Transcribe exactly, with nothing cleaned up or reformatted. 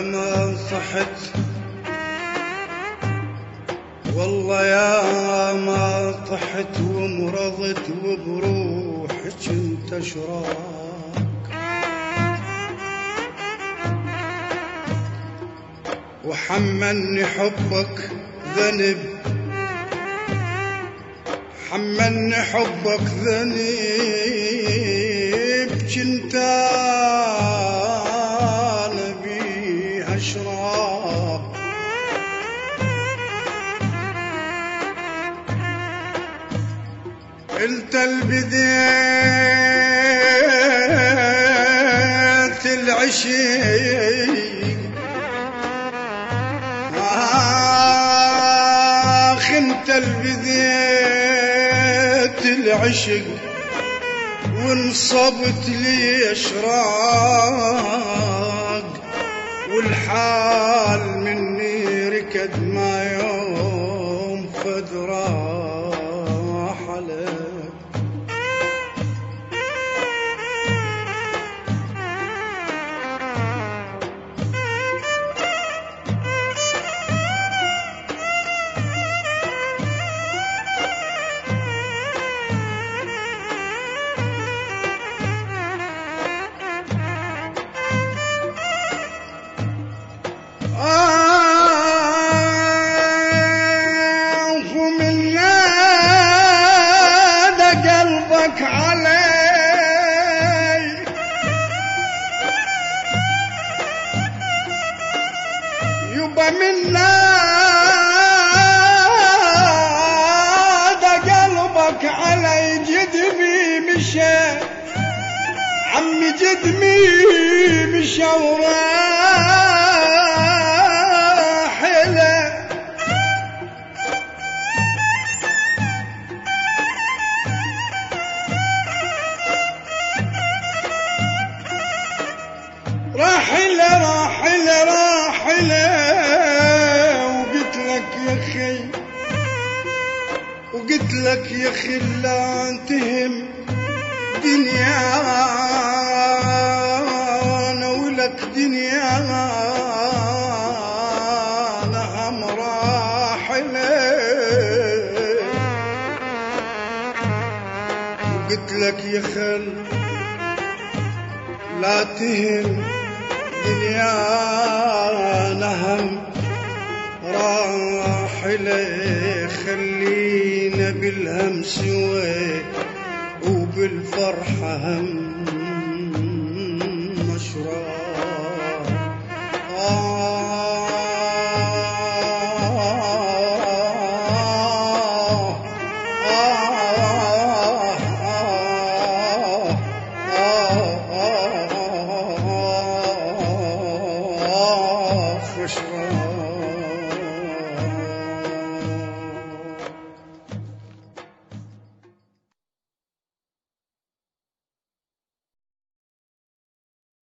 ما صحت والله يا ما طحت ومرضت وبروحك انت شراك وحملني حبك ذنب حملني حبك ذنب كنت انا بيها اشراك قلت البديت العشيق آخ انت البديت العشق وانصبت لي اشراق والحال مني ركد ما يوم فدراح عليك من نادى قلبك علي جدمي مشى عمي جدمي مشى وراحله راحله راحله راحله وقلت لك يا خي لا انتهم دنيانا ولك دنيانا هم راحله وقلت لك يا خل لا تهم دنيانا هم راحله خلينا بالهم سوى وبالفرحة هم